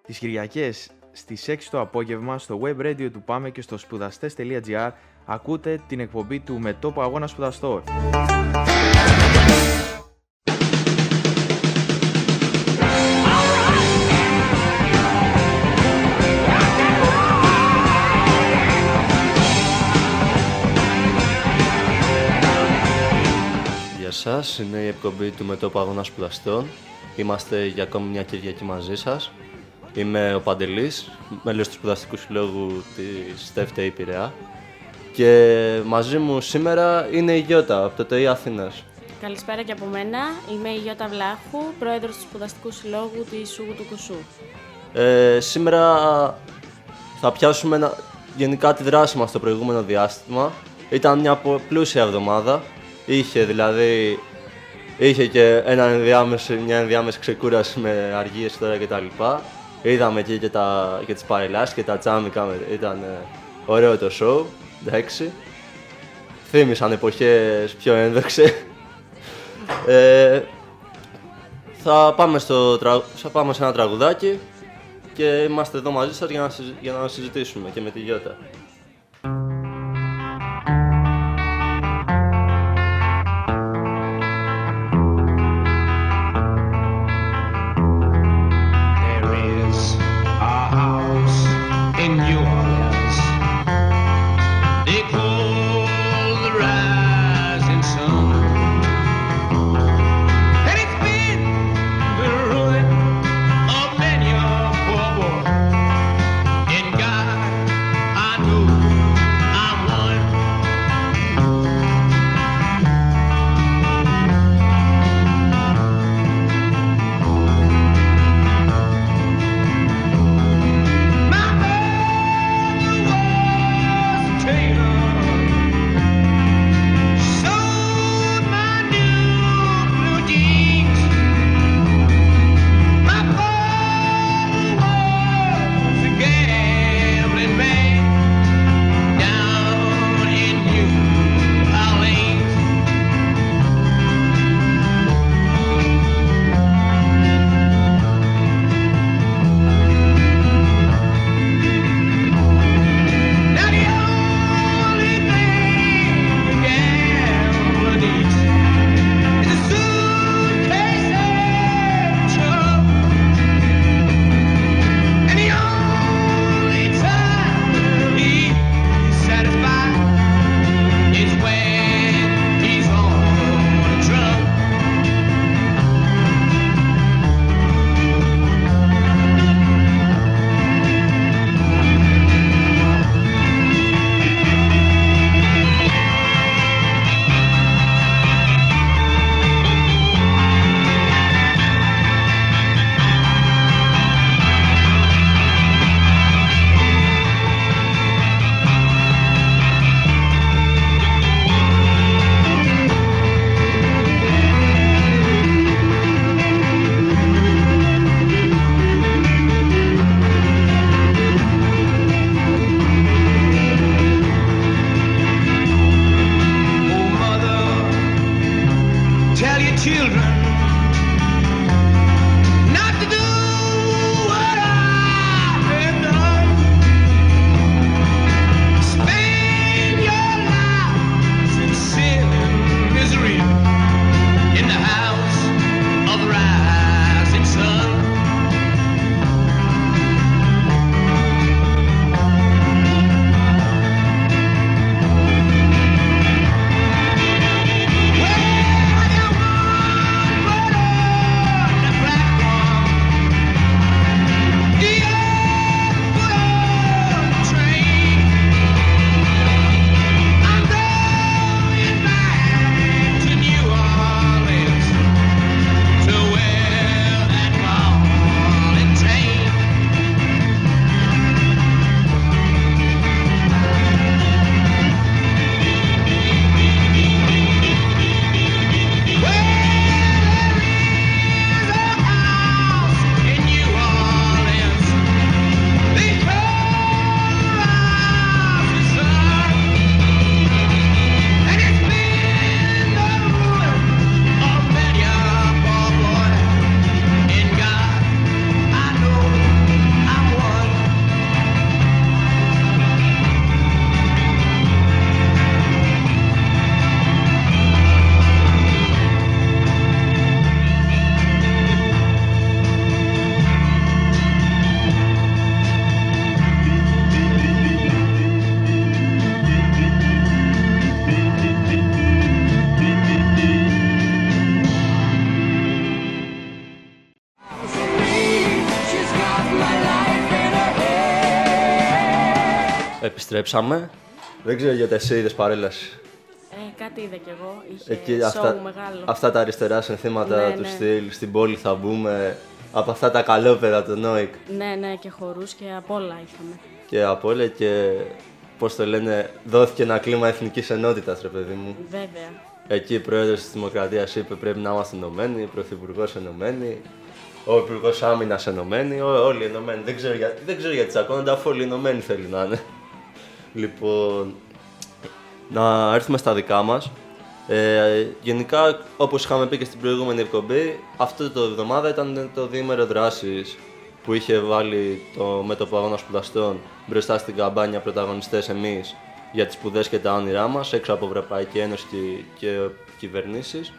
Τις Κυριακές στις 6 το απόγευμα στο web radio του Πάμε και στο σπουδαστές.gr ακούτε την εκπομπή του Μετώπου Αγώνα Σπουδαστών. Γεια σας, είναι η εκπομπή του Μετώπου Αγώνα Σπουδαστών. Είμαστε για ακόμη μια Κυριακή μαζί σας. Είμαι ο Παντελής, μέλος του Σπουδαστικού Συλλόγου της ΤΕΦ Πειραιά. Και μαζί μου σήμερα είναι η Γιώτα από το ΤΕΙ Αθήνας. Καλησπέρα και από μένα. Είμαι η Γιώτα Βλάχου, πρόεδρος του Σπουδαστικού Συλλόγου της Σούγου του Κουσού. Σήμερα θα πιάσουμε γενικά τη δράση μας το προηγούμενο διάστημα. Ήταν μια πλούσια εβδομάδα. Είχε και μια ενδιάμεση ξεκούραση με αργίες τώρα κτλ. Είδαμε εκεί και τις παρελάσεις και τα τσάμικα, ήταν ωραίο το show, εντάξει. Θύμισαν εποχές πιο ένδοξες. Θα πάμε σε ένα τραγουδάκι και είμαστε εδώ μαζί σας για να συζητήσουμε και με τη Γιώτα. Επιστρέψαμε. Δεν ξέρω γιατί εσύ είδες παρέλαση. Κάτι είδα κι εγώ. Είχε σόου μεγάλο. Αυτά τα αριστερά συνθήματα Ναι, του ναι. στυλ, στην πόλη θα μπούμε. Από αυτά τα καλόπεδα του Νόικ. Ναι, και χορούς και απ' όλα είχαμε. Και από όλα και πώς το λένε, δόθηκε ένα κλίμα εθνικής ενότητας, ρε παιδί μου. Βέβαια. Εκεί η πρόεδρος της Δημοκρατίας είπε πρέπει να είμαστε ενωμένοι, ο πρωθυπουργός ενωμένοι, ο υπουργός άμυνας ενωμένοι, όλοι ενωμένοι. Δεν ξέρω γιατί τσακώνονται, αφού όλοι ενωμένοι θέλει να είναι. Λοιπόν, να έρθουμε στα δικά μας. Γενικά, όπως είχαμε πει και στην προηγούμενη εκπομπή, αυτή το εβδομάδα ήταν το διήμερο δράσης που είχε βάλει το μέτωπο αγώνα σπουδαστών μπροστά στην καμπάνια πρωταγωνιστές εμείς για τις σπουδές και τα όνειρά μας, έξω από Ευρωπαϊκή Ένωση και κυβερνήσεις.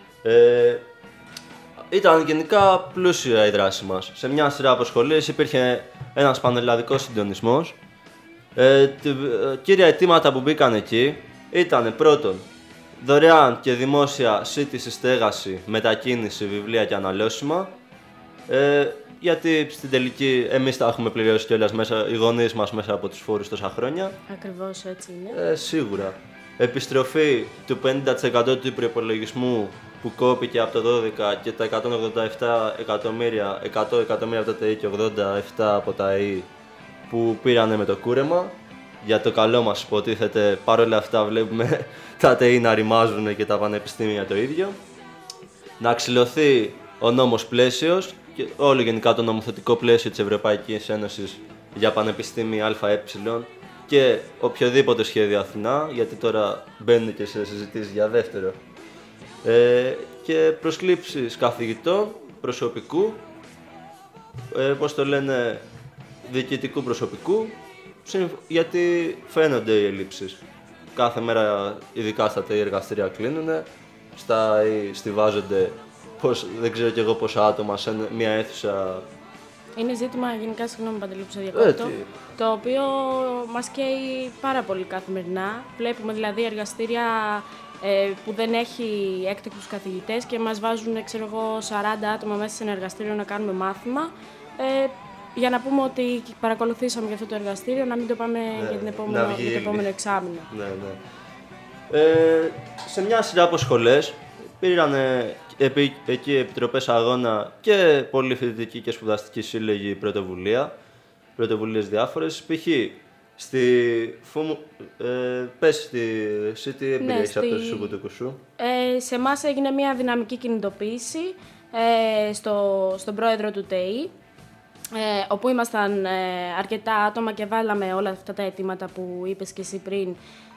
Ήταν γενικά πλούσια η δράση μας. Σε μια σειρά από σχολές υπήρχε ένας πανελλαδικός συντονισμός. Κύρια αιτήματα που μπήκαν εκεί ήταν πρώτον, δωρεάν και δημόσια σύντηση, στέγαση, μετακίνηση, βιβλία και αναλώσιμα. Γιατί στην τελική εμείς τα έχουμε πληρώσει κιόλας οι γονείς μας μέσα από τους φόρους τόσα χρόνια. Ακριβώς έτσι είναι. Σίγουρα. Επιστροφή του 50% του προϋπολογισμού που κόπηκε από το 12 και τα 187 εκατομμύρια, 100 εκατομμύρια από τα ΤΕΗ και 87 από τα ΕΗ που πήρανε με το κούρεμα. Για το καλό μας υποτίθεται, παρόλα αυτά βλέπουμε τα ΤΕΗ να ρημάζουν και τα πανεπιστήμια το ίδιο. Να ξυλωθεί ο νόμος πλαίσιος και όλο γενικά το νομοθετικό πλαίσιο της Ευρωπαϊκής Ένωσης για πανεπιστήμια ΑΕ και οποιοδήποτε σχέδιο Αθηνά, γιατί τώρα μπαίνουν και σε συζητήσεις για δεύτερο. Και προσλήψεις καθηγητών, προσωπικού, πώς το λένε, διοικητικού προσωπικού, γιατί φαίνονται οι ελλείψεις. Κάθε μέρα, ειδικά στα ΤΕΗ εργαστήρια κλείνουν, στιβάζονται δεν ξέρω κι εγώ πόσα άτομα σε μια αίθουσα. Είναι ζήτημα γενικά, συγγνώμη Παντελή που σε διακόπτω, το οποίο μας καίει πάρα πολύ καθημερινά. Βλέπουμε δηλαδή εργαστήρια που δεν έχει έκτακτους καθηγητές και μας βάζουν, ξέρω εγώ, 40 άτομα μέσα σε ένα εργαστήριο να κάνουμε μάθημα. Για να πούμε ότι παρακολουθήσαμε για αυτό το εργαστήριο, να μην το πάμε για το επόμενο εξάμηνο. Ναι. Σε μια σειρά από σχολές πήραν εκεί επιτροπές αγώνα και πολλοί φοιτητικοί και σπουδαστικοί σύλλογοι πρωτοβουλίες διάφορες. Π.χ. Εσύ τι εμπειρία έχεις από το Σούγκο του Κουσού? Σε εμάς έγινε μια δυναμική κινητοποίηση στον πρόεδρο του ΤΕΗ, όπου ήμασταν αρκετά άτομα και βάλαμε όλα αυτά τα αιτήματα που είπες και εσύ πριν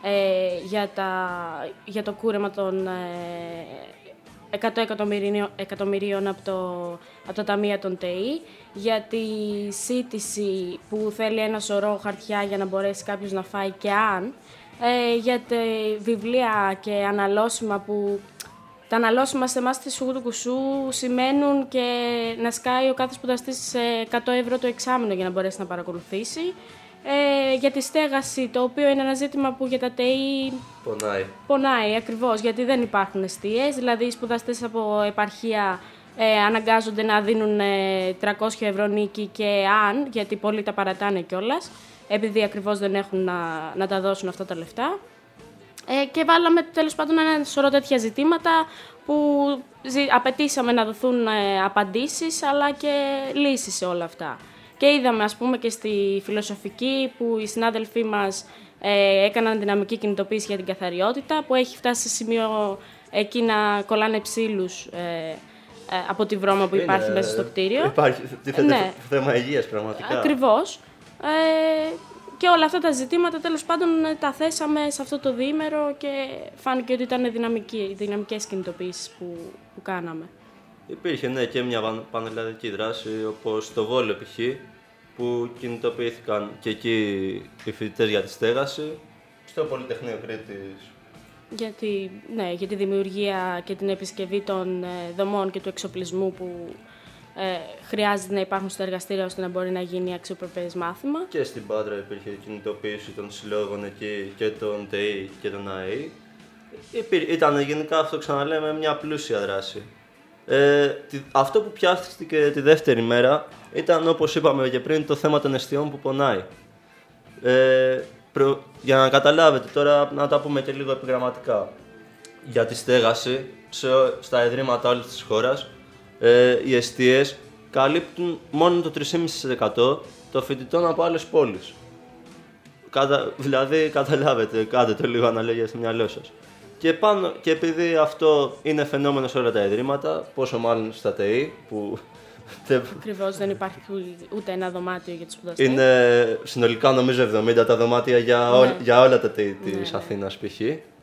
για το κούρεμα των 100 εκατομμυρίων από τα ταμεία των ΤΕΗ, για τη σύντηση που θέλει ένα σωρό χαρτιά για να μπορέσει κάποιος να φάει και αν, για τα βιβλία και αναλώσιμα που τα αναλώσιμα σε εμάς στη Σούγκο του Κουσού σημαίνουν και να σκάει ο κάθε σπουδαστής 100 ευρώ το εξάμηνο για να μπορέσει να παρακολουθήσει. Για τη στέγαση, το οποίο είναι ένα ζήτημα που για τα ΤΕΗ πονάει ακριβώς, γιατί δεν υπάρχουν εστίες, δηλαδή οι σπουδαστές από επαρχία αναγκάζονται να δίνουν 300 ευρώ νίκη και αν, γιατί πολλοί τα παρατάνε κιόλας, επειδή ακριβώς δεν έχουν να τα δώσουν αυτά τα λεφτά. Και βάλαμε τέλος πάντων ένα σωρό τέτοια ζητήματα που απαιτήσαμε να δοθούν απαντήσεις αλλά και λύσεις σε όλα αυτά. Και είδαμε, ας πούμε, και στη φιλοσοφική που οι συνάδελφοί μας έκαναν δυναμική κινητοποίηση για την καθαριότητα, που έχει φτάσει σε σημείο εκεί να κολλάνε ψήλους από τη βρώμα που υπάρχει μέσα στο κτίριο. Υπάρχει θέμα υγείας πραγματικά. Ακριβώς. Και όλα αυτά τα ζητήματα, τέλος πάντων, τα θέσαμε σε αυτό το διήμερο και φάνηκε ότι ήταν δυναμικές κινητοποίησεις που κάναμε. Υπήρχε και μια πανελλαδική δράση, όπως το Βόλο π.χ., που κινητοποιήθηκαν και εκεί οι φοιτητές για τη στέγαση, στο Πολυτεχνείο Κρήτης. Για τη δημιουργία και την επισκευή των δομών και του εξοπλισμού που χρειάζεται να υπάρχουν στα εργαστήρια ώστε να μπορεί να γίνει αξιοπρεπές μάθημα. Και στην Πάτρα υπήρχε κινητοποίηση των συλλόγων εκεί και των ΤΕΗ και των ΑΕΗ. Ήταν γενικά, αυτό ξαναλέμε, μια πλούσια δράση. Αυτό που πιάστηκε τη δεύτερη μέρα ήταν, όπως είπαμε και πριν, το θέμα των εστιών που πονάει. Για να καταλάβετε τώρα, να τα πούμε και λίγο επιγραμματικά. Για τη στέγαση, στα ιδρύματα όλης της χώρας, οι εστίες καλύπτουν μόνο το 3,5% των φοιτητών από άλλες πόλεις. Δηλαδή, καταλάβετε, κάντε το λίγο αναλόγια στο μυαλό σας. Και επειδή αυτό είναι φαινόμενο σε όλα τα ιδρύματα, πόσο μάλλον στα ΤΕΗ, που Ακριβώς, δεν υπάρχει ούτε ένα δωμάτιο για τους σπουδαστές. Είναι συνολικά νομίζω 70 τα δωμάτια για όλα τα ΤΕΗ της Αθήνας π.χ.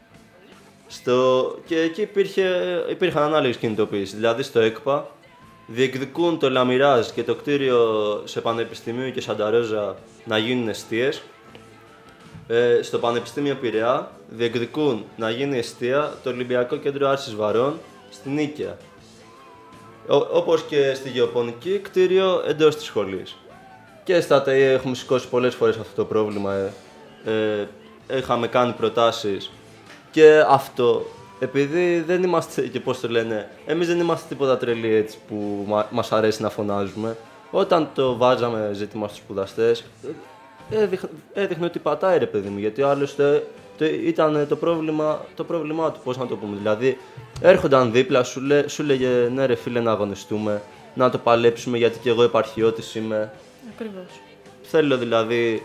Και εκεί υπήρχαν ανάλογες κινητοποιήσεις. Δηλαδή στο ΕΚΠΑ διεκδικούν το Λαμιράζ και το κτίριο σε Πανεπιστημίου και Σανταρόζα να γίνουν εστίες. Στο Πανεπιστήμιο Πειραιά διεκδικούν να γίνει εστία το Ολυμπιακό Κέντρο Άρσης Βαρών στην Νίκαια. Όπως και στη Γεωπονική, κτίριο εντός της σχολής. Και στα ΤΕΗ έχουμε σηκώσει πολλές φορές αυτό το πρόβλημα. Είχαμε κάνει προτάσεις και αυτό, επειδή δεν είμαστε, και πώς το λένε, εμείς δεν είμαστε τίποτα τρελοί έτσι που μας αρέσει να φωνάζουμε. Όταν το βάζαμε ζήτημα στους σπουδαστές, έδειχνε ότι πατάει ρε παιδί μου, γιατί άλλωστε ήταν το πρόβλημά του, πώς να το πούμε. Δηλαδή, έρχονταν δίπλα, σου λέγε ναι ρε φίλε να αγωνιστούμε, να το παλέψουμε γιατί και εγώ επαρχιώτης είμαι. Ακριβώς. Θέλω δηλαδή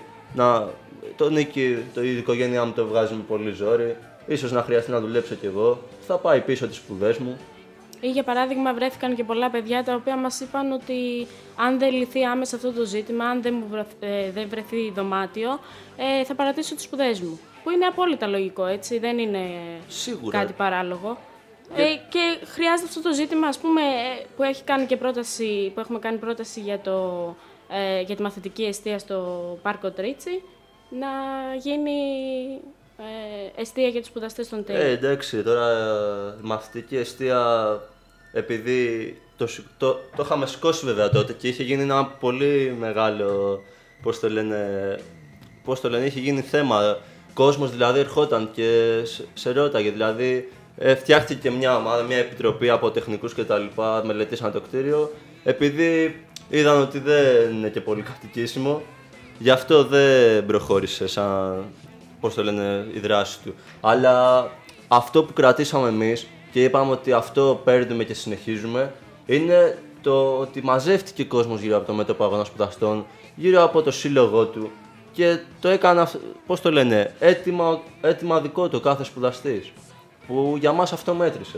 η οικογένειά μου το βγάζει με πολύ ζόρι, ίσως να χρειαστεί να δουλέψω κι εγώ, θα πάει πίσω τις σπουδές μου. Ή για παράδειγμα βρέθηκαν και πολλά παιδιά τα οποία μας είπαν ότι αν δεν λυθεί άμεσα αυτό το ζήτημα, αν δεν βρεθεί δωμάτιο, θα παρατήσω τις σπουδές μου. Που είναι απόλυτα λογικό, έτσι, δεν είναι σίγουρα κάτι παράλογο. Και χρειάζεται αυτό το ζήτημα, ας πούμε, που έχουμε κάνει πρόταση για τη μαθητική εστία στο Πάρκο Τρίτσι, να γίνει εστία για τους σπουδαστές των ΤΕΗ. Εντάξει, τώρα μαθητική εστία, επειδή το είχαμε σηκώσει βέβαια τότε και είχε γίνει ένα πολύ μεγάλο, πώς το λένε, είχε γίνει θέμα. Κόσμος δηλαδή ερχόταν και σε ρώταγε, δηλαδή φτιάχτηκε μια ομάδα, μια επιτροπή από τεχνικούς και τα λοιπά, μελετήσαν το κτίριο. Επειδή είδαν ότι δεν είναι και πολύ κατοικήσιμο, γι' αυτό δεν προχώρησε σαν, πώς το λένε, η δράση του. Αλλά αυτό που κρατήσαμε εμείς και είπαμε ότι αυτό παίρνουμε και συνεχίζουμε, είναι το ότι μαζεύτηκε κόσμος γύρω από το μέτωπο αγώνα σπουδαστών, γύρω από το σύλλογό του και το έκανα, πώς το λένε, έτοιμα δικό του κάθε σπουδαστής, που για μας αυτό μέτρησε.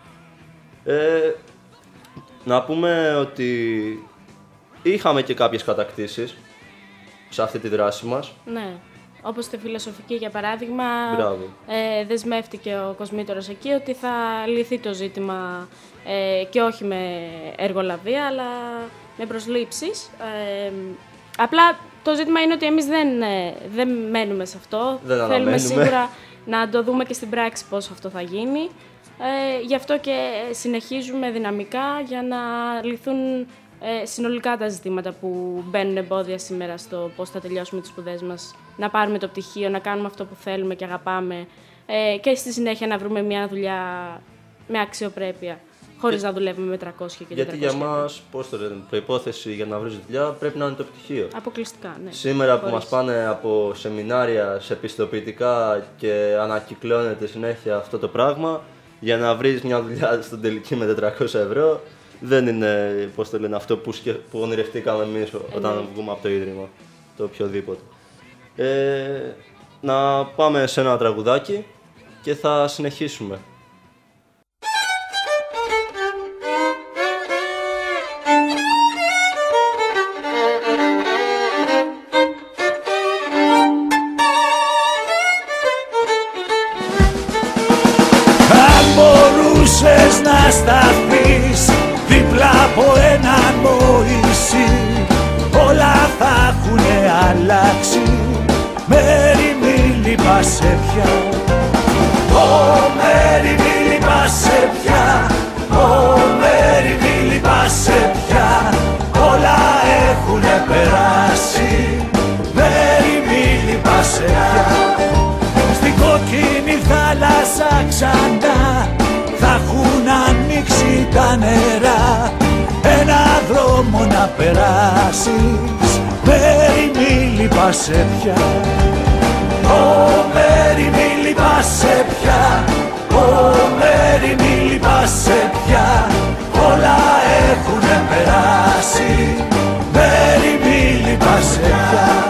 Να πούμε ότι είχαμε και κάποιες κατακτήσεις σε αυτή τη δράση μας. Ναι. Όπως στη φιλοσοφική, για παράδειγμα, δεσμεύτηκε ο Κοσμήτωρας εκεί ότι θα λυθεί το ζήτημα και όχι με εργολαβία, αλλά με προσλήψεις. Απλά το ζήτημα είναι ότι εμείς δεν μένουμε σε αυτό. Θέλουμε σίγουρα να το δούμε και στην πράξη πώς αυτό θα γίνει. Γι' αυτό και συνεχίζουμε δυναμικά για να λυθούν συνολικά τα ζητήματα που μπαίνουν εμπόδια σήμερα στο πώς θα τελειώσουμε τις σπουδές μας, να πάρουμε το πτυχίο, να κάνουμε αυτό που θέλουμε και αγαπάμε και στη συνέχεια να βρούμε μια δουλειά με αξιοπρέπεια, χωρίς να δουλεύουμε με 300 και 400. Γιατί για μας, πώς το λένε, προϋπόθεση για να βρεις δουλειά πρέπει να είναι το πτυχίο. Αποκλειστικά, ναι. Σήμερα που μας πάνε από σεμινάρια σε πιστοποιητικά και ανακυκλώνεται συνέχεια αυτό το πράγμα, για να βρεις μια δουλειά στον τελική με 400 ευρώ, δεν είναι, πώς το λένε, αυτό που ονειρευτήκαμε εμείς όταν βγούμε από το Ίδρυμα, το οποιοδήποτε. Να πάμε σε ένα τραγουδάκι και θα συνεχίσουμε. Αν μπορούσες να σταθείς δίπλα από έναν Μωυσή, όλα θα έχουνε αλλάξει. Μέρη μη λυπάσαι πια, Μέρη μη λυπάσαι πια, Μέρη μη λυπάσαι πια, όλα έχουνε περάσει. Μέρη μη λυπάσαι πια. Στην κόκκινη θάλασσα ξανά θα έχουν ανοίξει τα νερά, ένα δρόμο να περάσεις. Μέρη μη μη λυπάσαι πια. Ω Μέρη μη λυπάσαι πια. Ω Μέρη μη λυπάσαι πια. Όλα έχουνε περάσει. Μέρη μη λυπάσαι πια.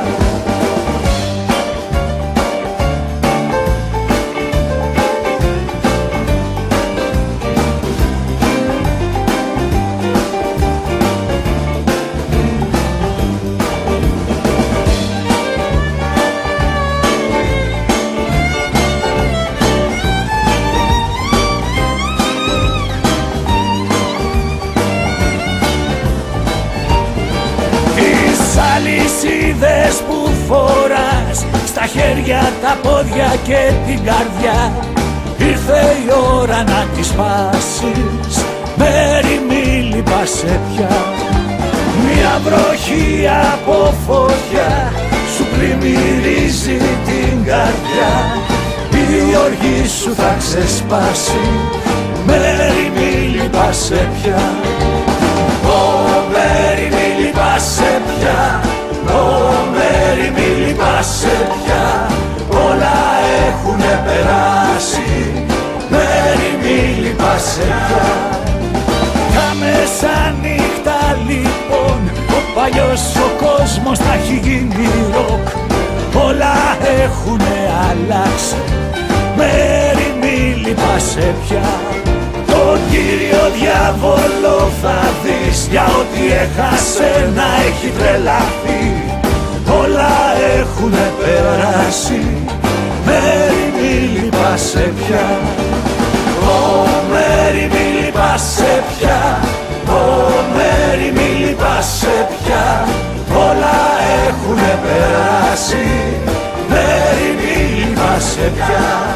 Αλυσίδες που φοράς στα χέρια, τα πόδια και την καρδιά, ήρθε η ώρα να τις σπάσεις. Μέρη μη λυπάσαι πια. Μια βροχή από φωτιά σου πλημμυρίζει την καρδιά. Η οργή σου θα ξεσπάσει. Μέρη μη λυπάσαι πια. Ω Μέρη μη λυπάσαι πια. Ω Μέρη μη λυπάσαι πια. Όλα έχουνε περάσει. Μέρη μη λυπάσαι πια. Τα μεσάνυχτα λοιπόν ο παλιός ο κόσμος θα έχει γίνει ροκ. Όλα έχουνε αλλάξει. Μέρη μη λυπάσαι πια. Τον Κύριο Διάβολο θα δεις, για ό,τι έχασε να έχει τρελαθεί. Όλα έχουνε περάσει. Μέρη μη λυπάσαι πια. Ω Μέρη μη λυπάσαι πια. Ω Μέρη μη λυπάσαι πια. Όλα έχουνε περάσει. Μέρη μη λυπάσαι πια.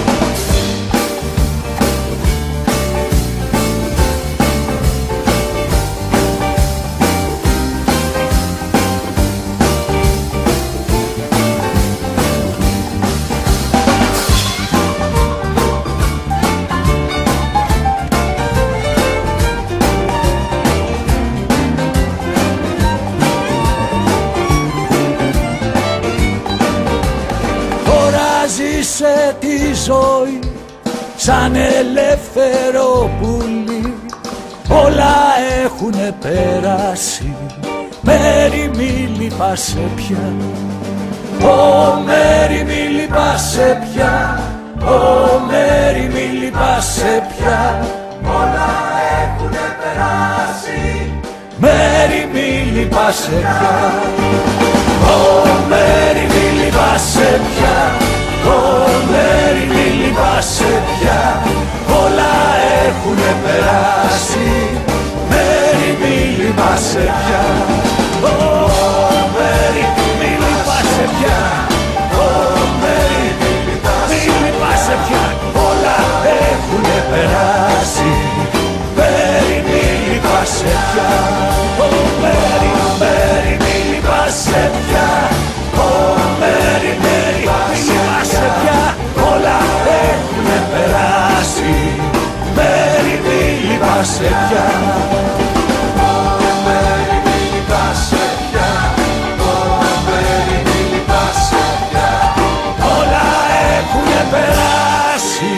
Ζήσε τη ζωή σαν ελεύθερο πουλί. Όλα έχουνε περάσει. Μέρη μη λυπάσαι πια. Ω Μέρη μη λυπάσαι πια. Ω Μέρη μη λυπάσαι πια. Όλα έχουνε περάσει. Μέρη μη λυπάσαι πια. Ω Μέρη μη λυπάσαι πια. Ω Μέρη μη λυπάσαι πια. Όλα έχουνε περάσει. Μέρη μη λυπάσαι πια. Ω Μέρη μη λυπάσαι πια. Ω Μέρη μη λυπάσαι πια. Όλα έχουνε περάσει. Μέρη μη λυπάσαι πια. Ω Μέρη μη λυπάσαι πια. Ω Μέρη μη λυπάσαι πια. Όλα έχουνε περάσει. Μέρη μη λυπάσαι πια. Ω Μέρη μη λυπάσαι πια. Ω Μέρη μη λυπάσαι πια. Όλα έχουνε περάσει.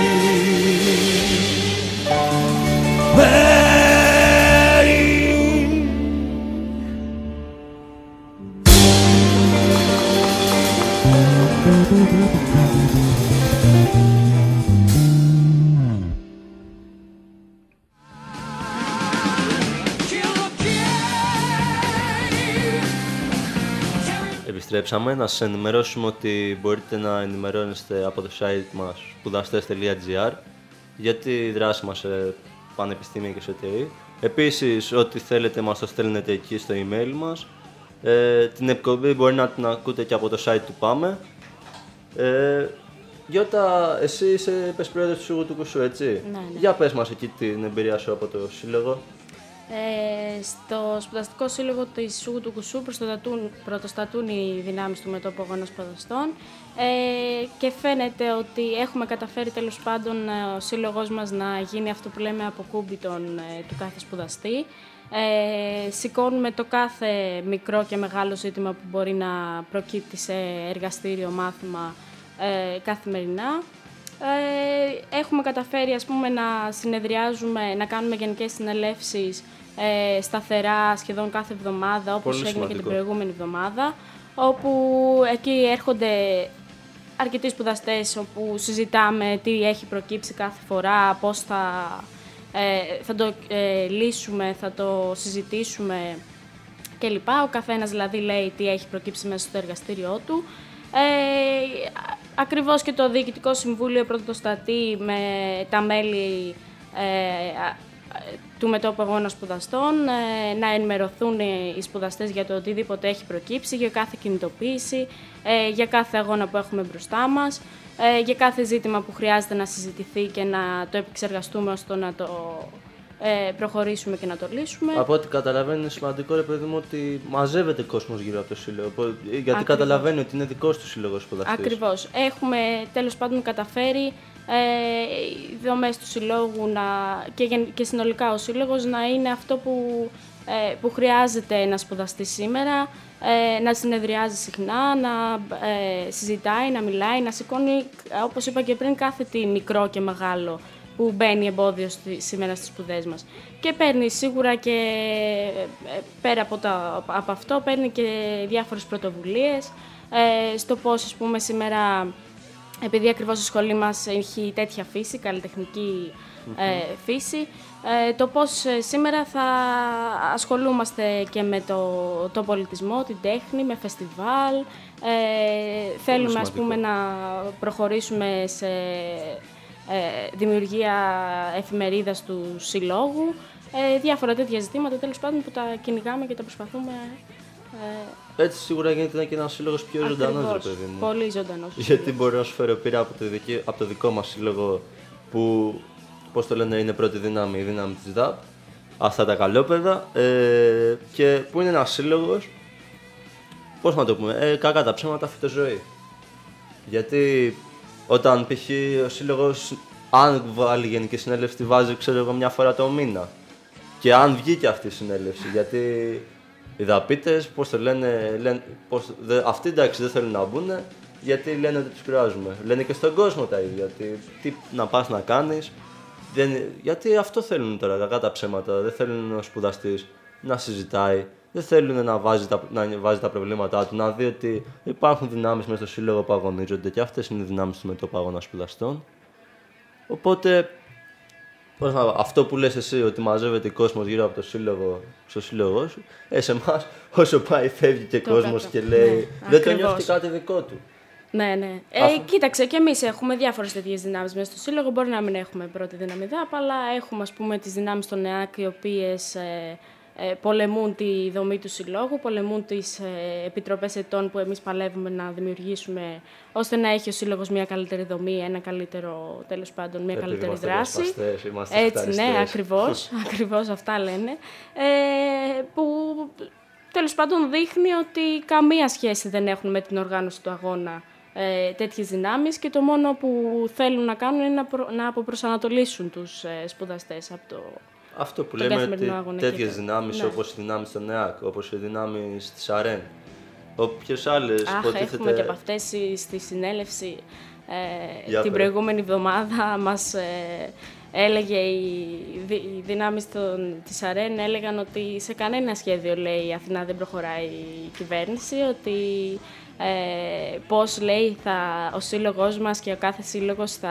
Επιστρέψαμε να σας ενημερώσουμε ότι μπορείτε να ενημερώνεστε από το site μας σπουδαστές.gr για τη δράση μας σε πανεπιστήμια και σε ΤΕΗ. Επίσης, ό,τι θέλετε μας το στέλνετε εκεί στο email μας. Την εκπομπή μπορεί να την ακούτε και από το site του ΠΑΜΕ. Γιώτα, εσύ είσαι πρόεδρος του Σύλλογου του Κουσού, έτσι? Ναι. Για πες μας εκεί την εμπειρία σου από το Σύλλογο. Στο σπουδαστικό σύλλογο της Σούγου του Κουσού πρωτοστατούν οι δυνάμεις του μετώπου αγώνα σπουδαστών και φαίνεται ότι έχουμε καταφέρει τέλος πάντων ο σύλλογος μας να γίνει αυτό που λέμε αποκούμπι του κάθε σπουδαστή. Σηκώνουμε το κάθε μικρό και μεγάλο ζήτημα που μπορεί να προκύπτει σε εργαστήριο, μάθημα καθημερινά. Έχουμε καταφέρει, ας πούμε, να συνεδριάζουμε, να κάνουμε γενικές συνελεύσεις σταθερά σχεδόν κάθε εβδομάδα, όπως έγινε και την προηγούμενη εβδομάδα, όπου εκεί έρχονται αρκετοί σπουδαστές, όπου συζητάμε τι έχει προκύψει κάθε φορά, πώς θα το λύσουμε, θα το συζητήσουμε κλπ. Ο καθένας δηλαδή λέει τι έχει προκύψει μέσα στο εργαστήριό του. Ακριβώς και το Διοικητικό Συμβούλιο πρωτοστατεί με τα μέλη του μετώπου αγώνα σπουδαστών, να ενημερωθούν οι σπουδαστές για το οτιδήποτε έχει προκύψει, για κάθε κινητοποίηση, για κάθε αγώνα που έχουμε μπροστά μας, για κάθε ζήτημα που χρειάζεται να συζητηθεί και να το επεξεργαστούμε ώστε να το προχωρήσουμε και να το λύσουμε. Από ό,τι καταλαβαίνω, είναι σημαντικό, ρε παιδί μου, ότι μαζεύεται κόσμος γύρω από το σύλλογο. Γιατί καταλαβαίνει ότι είναι δικός του σύλλογος σπουδαστής. Ακριβώς. Έχουμε τέλος πάντων καταφέρει οι δομές του συλλόγου και συνολικά ο σύλλογος να είναι αυτό που χρειάζεται ένα σπουδαστή σήμερα, να συνεδριάζει συχνά, να συζητάει, να μιλάει, να σηκώνει, όπως είπα και πριν, κάθε τι μικρό και μεγάλο που μπαίνει εμπόδιο σήμερα στις σπουδές μας. Και παίρνει σίγουρα και πέρα από αυτό, παίρνει και διάφορες πρωτοβουλίες στο πώς, ας πούμε, σήμερα, επειδή ακριβώς η σχολή μας έχει τέτοια φύση, καλλιτεχνική φύση, το πώς σήμερα θα ασχολούμαστε και με το πολιτισμό, την τέχνη, με φεστιβάλ. Θέλουμε, ας πούμε, να προχωρήσουμε σε δημιουργία εφημερίδας του συλλόγου, διάφορα τέτοια ζητήματα τέλος πάντων που τα κυνηγάμε και τα προσπαθούμε. Έτσι σίγουρα γίνεται και ένας σύλλογος πιο ζωντανός, ρε παιδί μου. Πολύ ζωντανός. Γιατί μπορεί να σου φέρω πείρα από το δικό μας σύλλογο που, πώς το λένε, είναι πρώτη δύναμη, η δύναμη της ΔΑΠ, αυτά τα καλόπαιδα, και που είναι ένας σύλλογος, πώς να το πούμε, κακά τα ψέματα φυτοζωή. Γιατί όταν π.χ. ο σύλλογος, αν βάλει γενική συνέλευση, τη βάζει, ξέρω εγώ, μια φορά το μήνα. Και αν βγει και αυτή η συνέλευση, γιατί οι δαπίτες, πώς το λένε, αυτοί εντάξει δεν θέλουν να μπουν, γιατί λένε ότι τους κουράζουμε. Λένε και στον κόσμο τα ίδια, τι να πας να κάνεις. Γιατί αυτό θέλουν τώρα, κακά τα ψέματα. Δεν θέλουν ο σπουδαστής να συζητάει, δεν θέλουν να βάζει τα προβλήματά του, να δει ότι υπάρχουν δυνάμεις μέσα στο σύλλογο που αγωνίζονται και αυτές είναι οι δυνάμεις του μετώπου αγώνα σπουδαστών. Οπότε, αυτό που λες εσύ, ότι μαζεύεται κόσμος γύρω από το σύλλογο, στο σύλλογό σου, σε εμάς όσο πάει φεύγει και κόσμος και λέει, δεν το νιώθει και κάτι δικό του. Ναι. Κοίταξε, και εμείς έχουμε διάφορες τέτοιες δυνάμεις μέσα στο σύλλογο. Μπορεί να μην έχουμε πρώτη δύναμη ΔΑΠ, αλλά έχουμε, ας πούμε, τις δυνάμεις των ΕΑΚ, οι οποίες πολεμούν τη δομή του συλλόγου, πολεμούν τις επιτροπές ετών που εμείς παλεύουμε να δημιουργήσουμε, ώστε να έχει ο σύλλογος μια καλύτερη δομή, ένα καλύτερο, τέλος πάντων, μια καλύτερη δράση. Έτσι, ναι, ακριβώς αυτά λένε. Που τέλος πάντων δείχνει ότι καμία σχέση δεν έχουν με την οργάνωση του αγώνα τέτοιες δυνάμεις και το μόνο που θέλουν να κάνουν είναι να αποπροσανατολίσουν τους σπουδαστές από το. Αυτό που λέμε, ότι τέτοιες δυνάμεις, ναι, όπως οι δυνάμεις των ΕΑΚ, όπως οι δυνάμεις της ΑΡΕΝ, όποιες άλλες υποτίθεται. Έχουμε και από αυτές στη συνέλευση την προηγούμενη εβδομάδα μας έλεγε οι δυνάμεις της ΑΡΕΝ έλεγαν ότι σε κανένα σχέδιο, λέει, η Αθηνά δεν προχωράει η κυβέρνηση, ότι πώς, λέει, ο σύλλογος μας και ο κάθε σύλλογος θα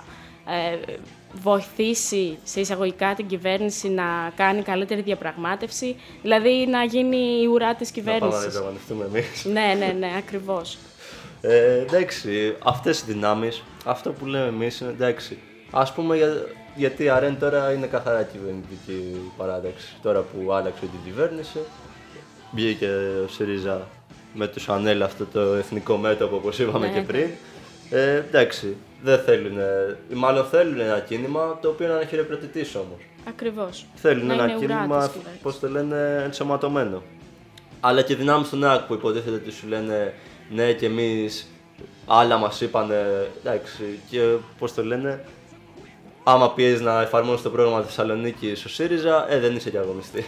βοηθήσει σε εισαγωγικά την κυβέρνηση να κάνει καλύτερη διαπραγμάτευση, δηλαδή να γίνει η ουρά της κυβέρνησης. Να πάμε να διαπραγματευτούμε εμείς. Ναι, ακριβώς. Εντάξει, αυτές οι δυνάμεις, αυτό που λέμε εμείς είναι εντάξει. Ας πούμε, γιατί η ΑΡΕΝ τώρα είναι καθαρά κυβερνητική παράταξη. Τώρα που άλλαξε την κυβέρνηση, μπήκε ο ΣΥΡΙΖΑ με τους ΑΝΕΛ, αυτό το εθνικό μέτωπο, όπως είπαμε και πριν. Εντάξει, δεν θέλουν, μάλλον θέλουν ένα κίνημα το οποίο να είναι χειροκροτητής όμως. Ακριβώς. Θέλουν ένα κίνημα, πώς το λένε, ενσωματωμένο. Αλλά και δυνάμεις του ΝΕΑΚ που υποτίθεται ότι σου λένε ναι, και εμείς άλλα μας είπανε. Εντάξει, και πώς το λένε, άμα πιέζεις να εφαρμόσεις το πρόγραμμα της Θεσσαλονίκης στο ΣΥΡΙΖΑ, δεν είσαι και αγωνιστής.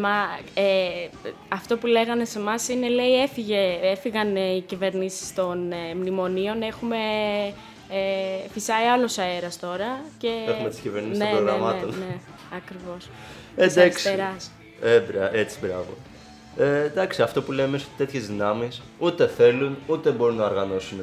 Αυτό που λέγανε σε εμάς είναι, λέει, έφυγαν οι κυβερνήσεις των μνημονίων, φυσάει άλλος αέρας τώρα. Και... Έχουμε τις κυβερνήσεις των προγραμμάτων. Ναι, ακριβώς. Εντάξει. Έτσι, μπράβο. Εντάξει, αυτό που λέμε, τέτοιες δυνάμεις ούτε θέλουν ούτε μπορούν να οργανώσουν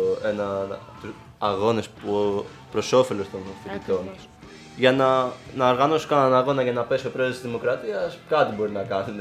αγώνες προς όφελος των φοιτητών. Για να οργανώσουν κανέναν αγώνα για να πέσει ο πρόεδρος της Δημοκρατίας, κάτι μπορεί να κάνουν.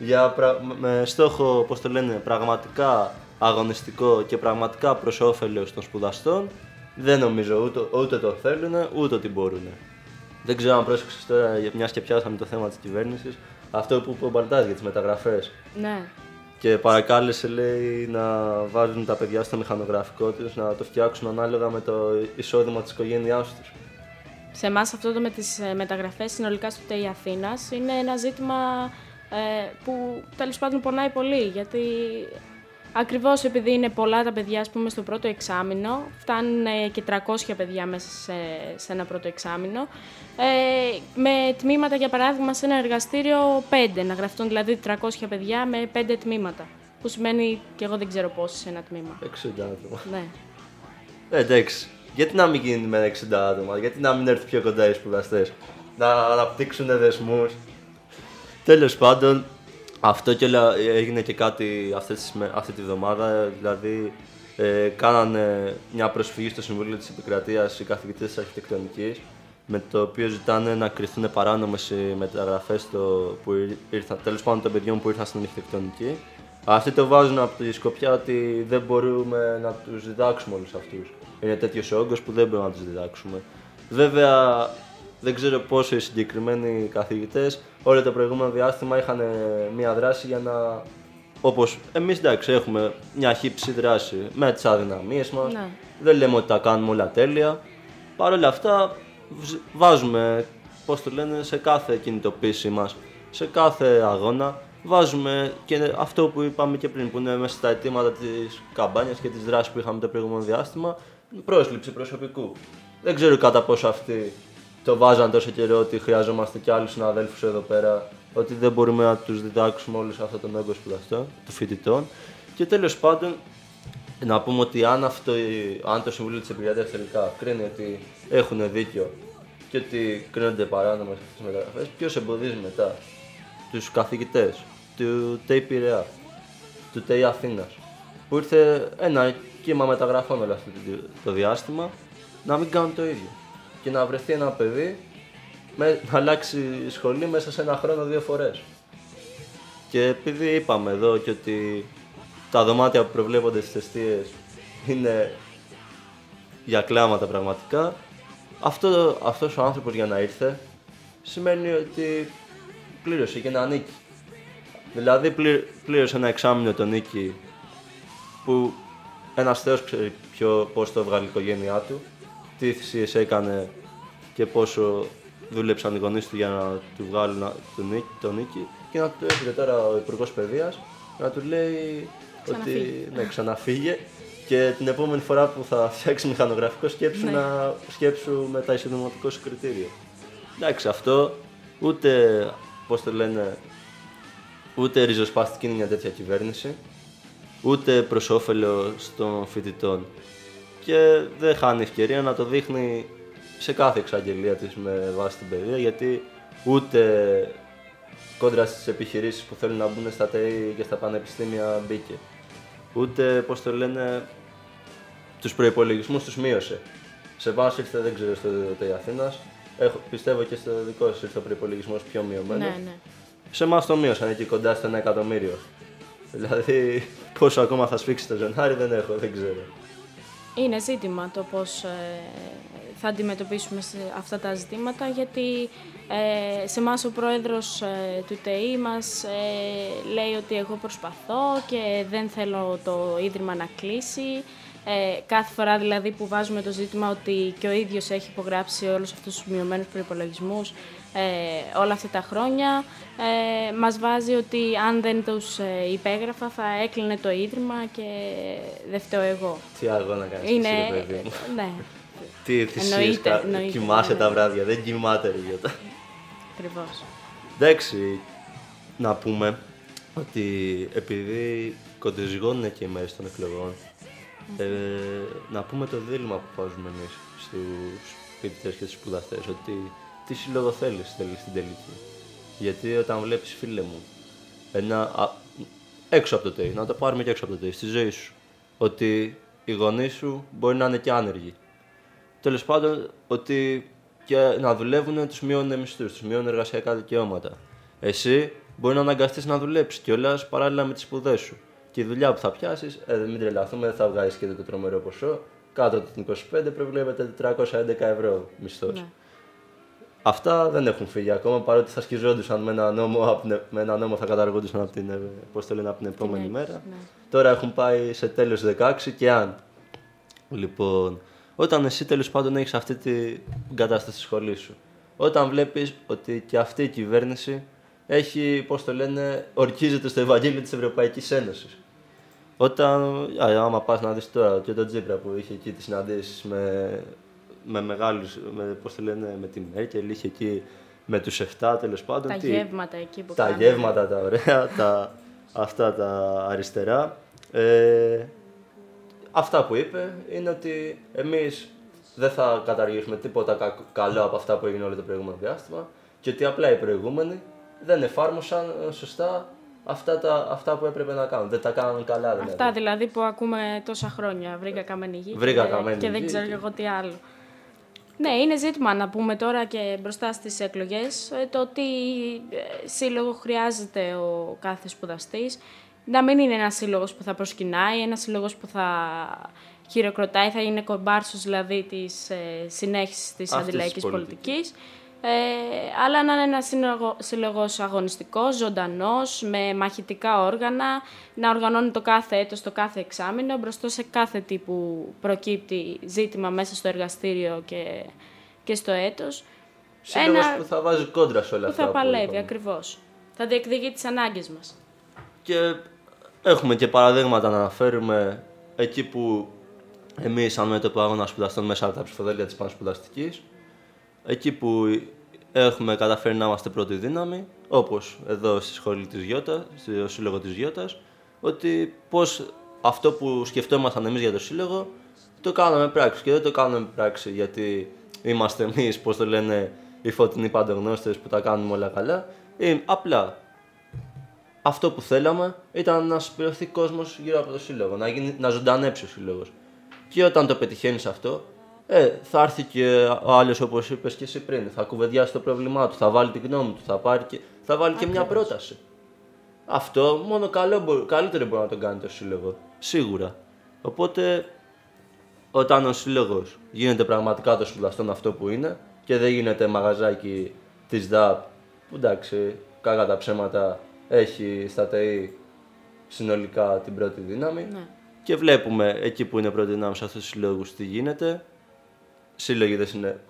Με στόχο, πώς το λένε, πραγματικά αγωνιστικό και πραγματικά προς όφελος των σπουδαστών, δεν νομίζω ούτε το θέλουν ούτε ότι μπορούν. Δεν ξέρω αν πρόσεξες τώρα, μιας και πιάσαμε το θέμα της κυβέρνησης, αυτό που είπε ο Μπαλτάς για τις μεταγραφές. Ναι. Και παρακάλεσε, λέει, να βάζουν τα παιδιά στο μηχανογραφικό τους, να το φτιάξουν ανάλογα με το εισόδημα της οικογένειάς τους. Σε εμάς αυτό το με τις μεταγραφές συνολικά στο ΤΕΙ Αθήνας είναι ένα ζήτημα που τέλος πάντων πονάει πολύ, γιατί ακριβώς επειδή είναι πολλά τα παιδιά, ας πούμε, στο πρώτο εξάμηνο, φτάνουν και 300 παιδιά μέσα σε ένα πρώτο εξάμηνο, με τμήματα, για παράδειγμα, σε ένα εργαστήριο 5, να γραφτούν δηλαδή 300 παιδιά με 5 τμήματα, που σημαίνει και εγώ δεν ξέρω πόσοι σε ένα τμήμα. 60 άτομα. Ναι. Εντάξει. Γιατί να μην γίνει με 60 άτομα, γιατί να μην έρθουν πιο κοντά οι σπουδαστές, να αναπτύξουν δεσμούς. Τέλος πάντων, αυτό και έγινε και κάτι αυτή τη βδομάδα, δηλαδή κάνανε μια προσφυγή στο Συμβούλιο της Επικρατείας οι καθηγητές της Αρχιτεκτονικής, με το οποίο ζητάνε να κριθούν παράνομες οι μεταγραφές τέλος πάντων των παιδιών που ήρθαν στην αρχιτεκτονική. Αυτοί το βάζουν από τη σκοπιά ότι δεν μπορούμε να τους διδάξουμε όλους αυτούς. Είναι τέτοιος όγκος που δεν μπορούμε να τους διδάξουμε. Βέβαια, δεν ξέρω πόσο οι συγκεκριμένοι καθηγητές όλο το προηγούμενο διάστημα είχαν μία δράση για να. Όπως εμείς, εντάξει, έχουμε μια χύψη δράση με τις αδυναμίες μας. Ναι. Δεν λέμε ότι τα κάνουμε όλα τέλεια. Παρ' όλα αυτά, βάζουμε, πώς το λένε, σε κάθε κινητοποίησή μας, σε κάθε αγώνα, βάζουμε και αυτό που είπαμε και πριν, που είναι μέσα στα αιτήματα της καμπάνιας και της δράσης που είχαμε το προηγούμενο διάστημα, πρόσληψη προσωπικού. Δεν ξέρω κατά πόσο αυτοί το βάζαν τόσο καιρό ότι χρειαζόμαστε κι άλλους συναδέλφους εδώ πέρα, ότι δεν μπορούμε να τους διδάξουμε όλους αυτόν τον όγκο σπουδαστών, των φοιτητών. Και τέλος πάντων, να πούμε ότι αν το Συμβούλιο της Επικρατείας τελικά κρίνει ότι έχουν δίκιο και ότι κρίνονται παράνομες αυτές τις μεταγραφές, ποιος εμποδίζει μετά τους καθηγητές του ΤΕΙ Πειραιά, του ΤΕΙ Αθήνας, που ήρθε ένα κύμα μεταγραφών όλο αυτό το διάστημα, να μην κάνουν το ίδιο και να βρεθεί ένα παιδί να αλλάξει σχολή μέσα σε ένα χρόνο 2 φορές. Και επειδή είπαμε εδώ και ότι τα δωμάτια που προβλέπονται στις εστίες είναι για κλάματα πραγματικά, αυτός ο άνθρωπος για να ήρθε σημαίνει ότι πλήρωσε και ένα νίκη. Δηλαδή πλήρωσε ένα εξάμηνο το νίκη που ένας θεός ξέρει πώς το έβγαλε η οικογένειά του, τι θυσίες έκανε και πόσο δούλεψαν οι γονείς του για να του βγάλουν το νίκη, και να του έρχεται τώρα ο Υπουργός Παιδείας να του λέει ότι ναι, ξαναφύγε, και την επόμενη φορά που θα φτιάξει μηχανογραφικό σκέψου με τα εισοδηματικό σου κριτήρια. Εντάξει, αυτό ούτε ριζοσπαστική είναι μια τέτοια κυβέρνηση, ούτε προς όφελος των φοιτητών. Και δεν χάνει ευκαιρία να το δείχνει σε κάθε εξαγγελία της με βάση την παιδεία, γιατί ούτε κόντρα στις επιχειρήσεις που θέλουν να μπουν στα ΤΕΙ και στα πανεπιστήμια μπήκε. Ούτε, τους προϋπολογισμούς τους μείωσε. Σε εμάς ήρθε, δεν ξέρω, στο ΤΕΙ Αθήνας. Πιστεύω και στο δικό σας ήρθε ο προϋπολογισμός πιο μειωμένος. Ναι. Σε εμάς το μείωσαν εκεί κοντά στο 1 εκατομμύριο. Δηλαδή, πόσο ακόμα θα σφίξει το ζωνάρι δεν ξέρω. Είναι ζήτημα το πώς θα αντιμετωπίσουμε αυτά τα ζητήματα, γιατί σε εμάς ο πρόεδρος του ΤΕΙ μας λέει ότι εγώ προσπαθώ και δεν θέλω το Ίδρυμα να κλείσει. Κάθε φορά δηλαδή που βάζουμε το ζήτημα ότι και ο ίδιος έχει υπογράψει όλους αυτούς τους μειωμένους προϋπολογισμούς, όλα αυτά τα χρόνια. Μας βάζει ότι αν δεν τους υπέγραφα θα έκλεινε το Ίδρυμα και δεν φταίω εγώ. Τι αγώνα κάνεις εσύ, παιδί μου. Ναι. Τι θυσίες, κοιμάσαι τα βράδια, δεν κοιμάται ρε Γιώτα. Ακριβώς. Εντάξει, να πούμε ότι επειδή κοντοζυγώνουν και οι μέρες των εκλογών, να πούμε το δίλημμα που βάζουμε εμείς στους φοιτητές και τους σπουδαστές, ότι τι σύλλογο θέλεις στην τελική. Γιατί όταν βλέπεις, φίλε μου, έξω από το ΤΕΙ, να το πάρουμε και έξω από το ΤΕΙ, στη ζωή σου, ότι οι γονείς σου μπορεί να είναι και άνεργοι. Τέλος πάντων, ότι και να δουλεύουν τους μειώνουν μισθούς, τους μειώνουν εργασιακά δικαιώματα. Εσύ μπορεί να αναγκαστείς να δουλέψεις κιόλας παράλληλα με τις σπουδές σου. Και η δουλειά που θα πιάσεις, μην τρελαθούμε, δεν θα βγάλεις και το τρομερό ποσό. Κάτω των 25 προβλέπεται 411 ευρώ μισθός. Ναι. Αυτά δεν έχουν φύγει ακόμα, παρότι θα σκιζόντουσαν με ένα νόμο θα καταργούντουσαν από την επόμενη μέρα. Ναι. Τώρα έχουν πάει σε τέλος 16 και αν. Λοιπόν, όταν εσύ τέλος πάντων έχεις αυτή την κατάσταση στη σχολή σου, όταν βλέπεις ότι και αυτή η κυβέρνηση έχει, ορκίζεται στο Ευαγγέλιο της Ευρωπαϊκής Ένωσης. Άμα πας να δεις τώρα και τον Τζίπρα που είχε εκεί τις συναντήσεις με μεγάλους, με τη Μέρκελ, είχε εκεί με τους 7 τέλος πάντων. Τα γεύματα εκεί που τα γεύματα τα ωραία, αυτά τα αριστερά. Αυτά που είπε είναι ότι εμείς δεν θα καταργήσουμε τίποτα καλό από αυτά που έγινε όλο το προηγούμενο διάστημα και ότι απλά οι προηγούμενοι δεν εφάρμοσαν σωστά αυτά που έπρεπε να κάνουν. Δεν τα κάνουν καλά δηλαδή. Αυτά δηλαδή που ακούμε τόσα χρόνια. Βρήκα καμένη γη και δεν ξέρω εγώ τι άλλο. Ναι, είναι ζήτημα να πούμε τώρα και μπροστά στις εκλογές το ότι σύλλογο χρειάζεται ο κάθε σπουδαστής. Να μην είναι ένας σύλλογος που θα προσκυνάει, ένας σύλλογος που θα χειροκροτάει, θα είναι κομπάρσος δηλαδή της συνέχισης της αντιλαϊκής πολιτικής. Αλλά να είναι ένας σύλλογος αγωνιστικός, ζωντανός, με μαχητικά όργανα, να οργανώνει το κάθε έτος, το κάθε εξάμηνο, μπροστά σε κάθε τι που προκύπτει ζήτημα μέσα στο εργαστήριο και στο έτος. Σύλλογος που θα βάζει κόντρα σε όλα αυτά. Που θα παλεύει, ακριβώς. Θα διεκδικεί τις ανάγκες μας. Και έχουμε και παραδείγματα να αναφέρουμε εκεί που εμείς, σαν μέτωπο αγώνα σπουδαστών μέσα από τα ψηφοδέλτια της πανσπουδαστικής, εκεί που έχουμε καταφέρει να είμαστε πρώτη δύναμη, όπως εδώ στη σχολή της Γιώτας, στο σύλλογο της Γιώτας, ότι πώς αυτό που σκεφτόμασταν εμείς για το σύλλογο, το κάναμε πράξη. Και δεν το κάναμε πράξη γιατί είμαστε εμείς, οι φωτεινοί παντογνώστες που τα κάνουμε όλα καλά. Απλά αυτό που θέλαμε ήταν να συμπληρωθεί κόσμος γύρω από το σύλλογο, να ζωντανέψει ο σύλλογος. Και όταν το πετυχαίνεις αυτό, θα έρθει και ο άλλος, όπως είπες και εσύ πριν, θα κουβεντιάσει το πρόβλημά του, θα βάλει την γνώμη του, θα βάλει και μια πρόταση. Αυτό μόνο καλύτερο μπορεί να τον κάνει το σύλλογο, σίγουρα. Οπότε, όταν ο σύλλογος γίνεται πραγματικά το σπουδαστόν αυτό που είναι και δεν γίνεται μαγαζάκι της ΔΑΠ, που εντάξει, κακά τα ψέματα, έχει στα ΤΕΙ συνολικά την πρώτη δύναμη. Ναι. Και βλέπουμε εκεί που είναι πρώτη δύναμη σε αυτούς τους συλλόγους τι γίνεται. Σύλλογοι,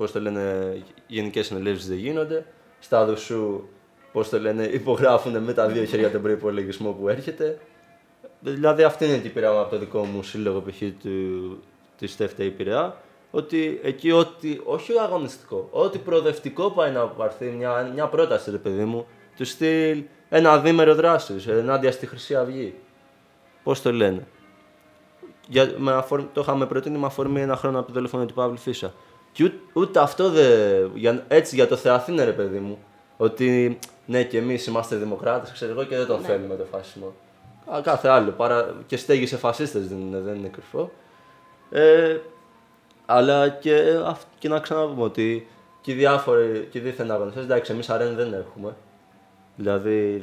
γενικές συνελεύσεις δεν γίνονται. Στα ΔΟΣΟΥ, υπογράφουν με τα δύο χέρια τον προϋπολογισμό που έρχεται. Δηλαδή, αυτή είναι η πείραμα από το δικό μου σύλλογο π.χ. της ΤΕΦΤΕΙ Πειραιά. Ότι εκεί όχι αγωνιστικό, ό,τι προοδευτικό πάει να πάρθει μια πρόταση, ρε παιδί μου, του στυλ ένα δίμερο δράσης ενάντια στη Χρυσή Αυγή. Πώς το λένε. Το είχαμε προτείνει με αφορμή ένα χρόνο από το δολοφόνο του Παύλου Φίσα. Και ούτε αυτό έτσι για το Θεαθήνε, ρε παιδί μου. Ότι ναι, και εμείς είμαστε δημοκράτες, ξέρω εγώ, και δεν τον θέλουμε το φάσιμο. Κάθε άλλο. Και στέγη σε φασίστες δεν είναι κρυφό. Αλλά και να ξαναπούμε ότι και οι διάφοροι και δίθεν αγωνιστές, εντάξει, εμείς αρέν δεν έχουμε. Δηλαδή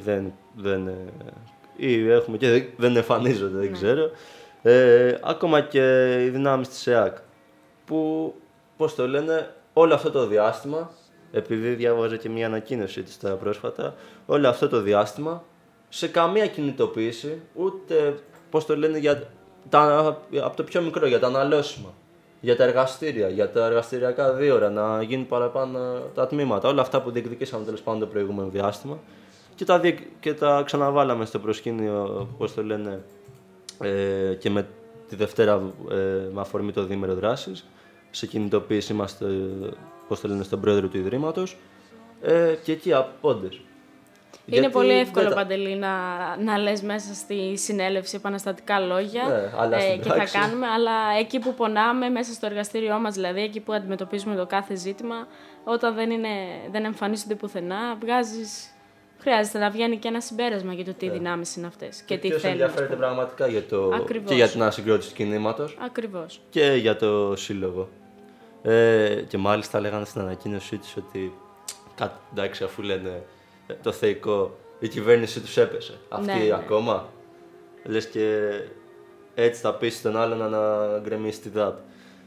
ή έχουμε και δεν εμφανίζονται, δεν ξέρω. Ακόμα και οι δυνάμεις της ΕΑΚ, που, πώς το λένε, όλο αυτό το διάστημα, επειδή διάβαζα και μια ανακοίνωση της τώρα πρόσφατα, όλο αυτό το διάστημα, σε καμία κινητοποίηση, ούτε, πώς το λένε, από το πιο μικρό, για τα αναλώσιμα. για τα εργαστήρια, για τα εργαστηριακά 2 ώρα, να γίνουν παραπάνω τα τμήματα. Όλα αυτά που διεκδικήσαμε τέλος πάντων το προηγούμενο διάστημα. Και τα ξαναβάλαμε στο προσκήνιο, πώς το λένε, και με τη Δευτέρα με αφορμή το διήμερο δράσης. Σε κινητοποίηση είμαστε, πώς το λένε, στον πρόεδρο του Ιδρύματος. Και εκεί απόντες. Είναι πολύ εύκολο, Παντελή, να λες μέσα στη συνέλευση επαναστατικά λόγια και θα κάνουμε, αλλά εκεί που πονάμε, μέσα στο εργαστήριό μας, δηλαδή εκεί που αντιμετωπίζουμε το κάθε ζήτημα, όταν δεν εμφανίζονται πουθενά, χρειάζεται να βγαίνει και ένα συμπέρασμα για το τι δυνάμεις είναι αυτές και τι θέλουν. Ποιος ενδιαφέρεται πραγματικά και για την ανασυγκρότηση του κινήματος. Ακριβώς. Και για το σύλλογο. Και μάλιστα λέγανε στην ανακοίνωσή τους ότι εντάξει, αφού λένε το θεϊκό, η κυβέρνηση τους έπεσε. Αυτή ακόμα. Λες και έτσι θα πείσει τον άλλον να γκρεμίσει τη ΔΑΠ.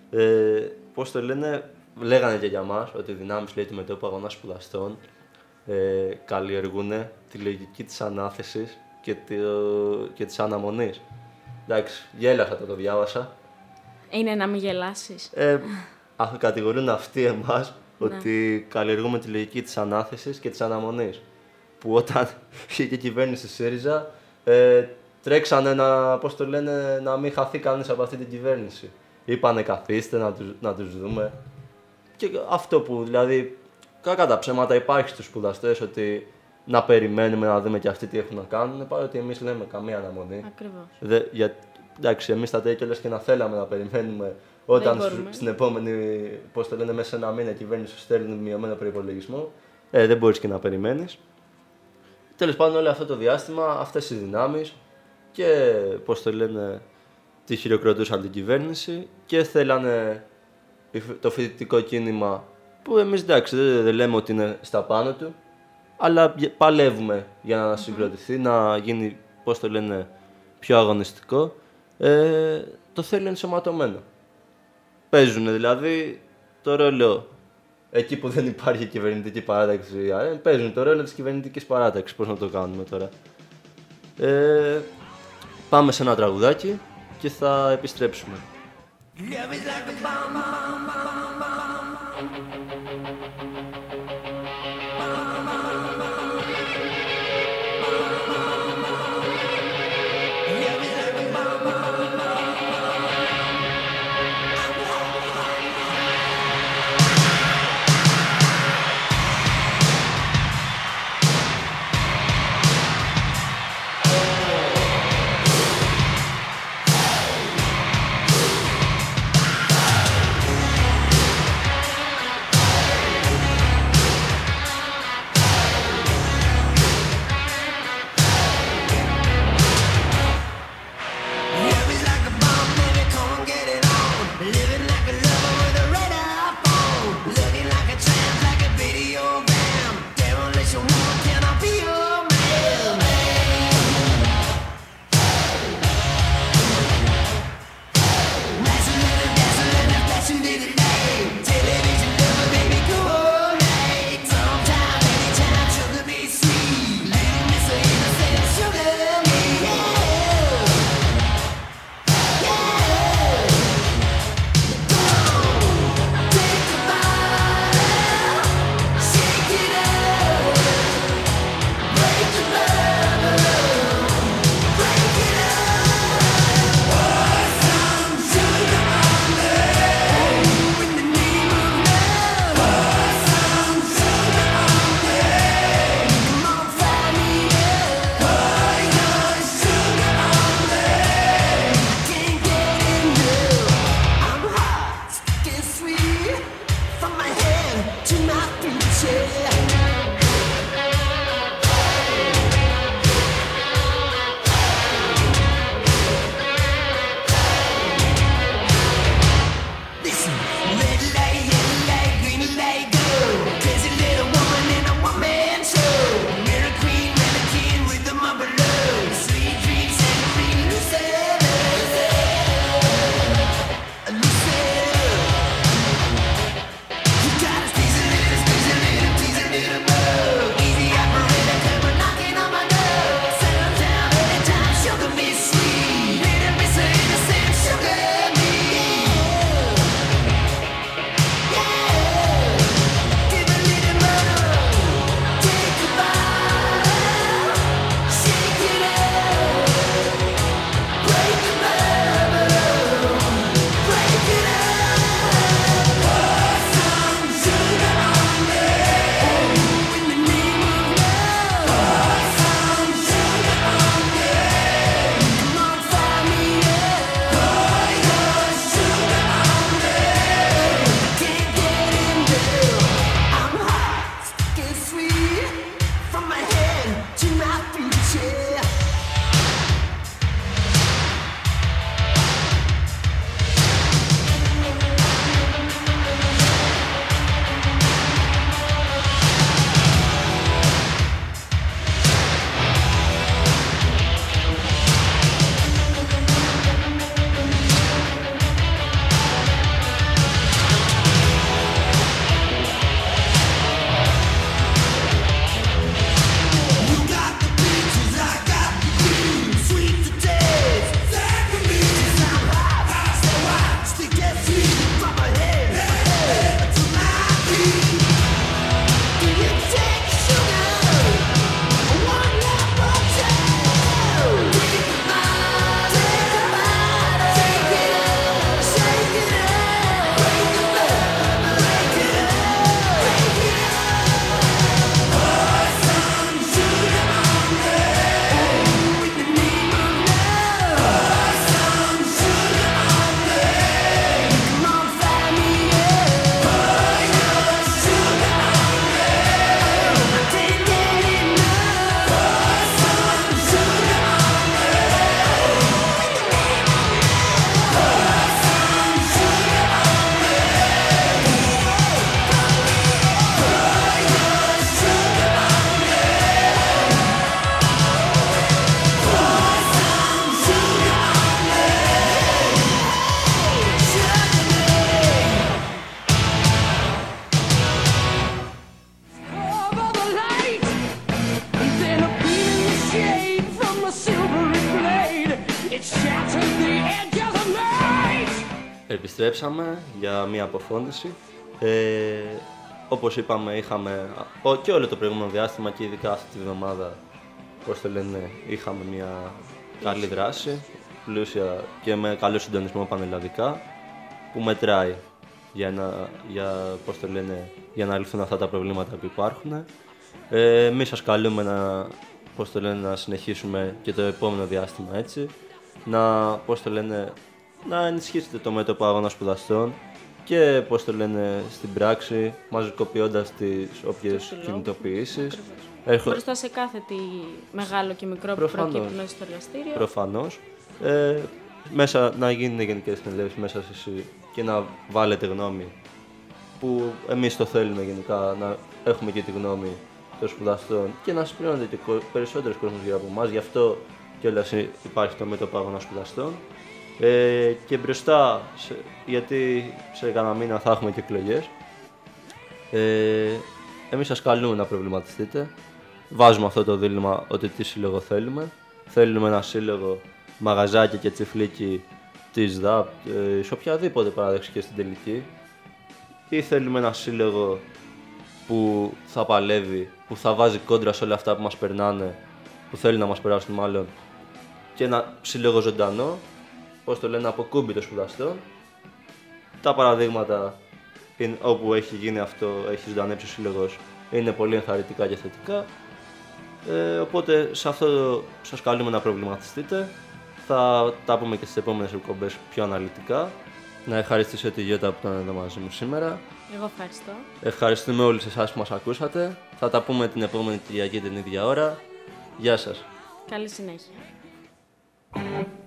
Πώς το λένε, λέγανε και για μας ότι οι δυνάμεις, λέει, του μετώπου αγώνα σπουδαστών καλλιεργούν τη λογική της ανάθεσης και της αναμονής. Εντάξει, γέλασα το διάβασα. Είναι να μην γελάσεις. Κατηγορούν αυτοί εμάς ότι καλλιεργούμε τη λογική της ανάθεσης και της αναμονής. Που όταν είχε η κυβέρνηση ΣΥΡΙΖΑ, τρέξανε να μην χαθεί κανείς από αυτή την κυβέρνηση. Είπανε καθίστε να τους δούμε. Και αυτό που δηλαδή, κακά τα ψέματα, υπάρχει στους σπουδαστές ότι να περιμένουμε να δούμε και αυτοί τι έχουν να κάνουν, παρότι εμείς λέμε καμία αναμονή. Ακριβώς. Εντάξει, εμείς τα τέλος και να θέλαμε να περιμένουμε όταν στην επόμενη, πώς το λένε, μέσα σε ένα μήνα η κυβέρνηση σου στέλνει μειωμένο προϋπολογισμό. Δεν μπορείς και να περιμένεις. Τέλος πάντων, όλο αυτό το διάστημα, αυτές οι δυνάμεις και, πώς το λένε, τη χειροκροτούσαν την κυβέρνηση και θέλανε το φοιτητικό κίνημα, που εμείς, εντάξει, δεν λέμε ότι είναι στα πάνω του, αλλά παλεύουμε για να συγκροτηθεί, να γίνει, πώς το λένε, πιο αγωνιστικό. Το θέλουν ενσωματωμένο. Παίζουν δηλαδή το ρόλο, εκεί που δεν υπάρχει κυβερνητική παράταξη, παίζουν το ρόλο της κυβερνητικής παράταξης. Πώς να το κάνουμε τώρα. Πάμε σε ένα τραγουδάκι και θα επιστρέψουμε. Επιστρέψαμε για μια αποφώνηση. Όπως είπαμε, είχαμε και όλο το προηγούμενο διάστημα και ειδικά αυτή τη βδομάδα, είχαμε μια καλή δράση, πλούσια και με καλό συντονισμό πανελλαδικά, που μετράει για να λυθούν αυτά τα προβλήματα που υπάρχουν. Εμείς σας καλούμε να συνεχίσουμε και το επόμενο διάστημα έτσι, να ενισχύσετε το μέτωπο αγώνα σπουδαστών και στην πράξη, μαζικοποιώντας τις όποιες κινητοποιήσεις. Μπροστά σε κάθε τι μεγάλο και μικρό που προκύπτει μέσα στο εργαστήριο. Προφανώς. Μέσα να γίνουν γενικές συνελεύσεις μέσα και να βάλετε γνώμη, που εμείς το θέλουμε γενικά, να έχουμε και τη γνώμη των σπουδαστών και να συμπληρώνεται και περισσότερος κόσμος για από εμάς. Γι' αυτό κιόλας υπάρχει το μέτωπο αγώνα σπουδαστών. Και μπροστά, γιατί σε κανένα μήνα θα έχουμε και εκλογές, εμείς σας καλούμε να προβληματιστείτε. Βάζουμε αυτό το δίλημμα ότι τι σύλλογο θέλουμε. Θέλουμε ένα σύλλογο μαγαζάκια και τσιφλίκι της ΔΑΠ, σε οποιαδήποτε παράδεξη και στην τελική, ή θέλουμε ένα σύλλογο που θα παλεύει, που θα βάζει κόντρα σε όλα αυτά που μας περνάνε, που θέλει να μας περάσουν μάλλον, και ένα σύλλογο ζωντανό, αποκούμπητο σπουδαστών. Τα παραδείγματα όπου έχει γίνει αυτό, έχει ζωντανέψει ο σύλλογος, είναι πολύ ενθαρρυντικά και θετικά. Οπότε σε αυτό σας καλούμε να προβληματιστείτε. Θα τα πούμε και στις επόμενες εκπομπές πιο αναλυτικά. Να ευχαριστήσω τη Γιώτα που ήταν εδώ μαζί μου σήμερα. Εγώ ευχαριστώ. Ευχαριστούμε όλους εσάς που μας ακούσατε. Θα τα πούμε την επόμενη Κυριακή την ίδια ώρα. Γεια σας. Καλή συνέχεια.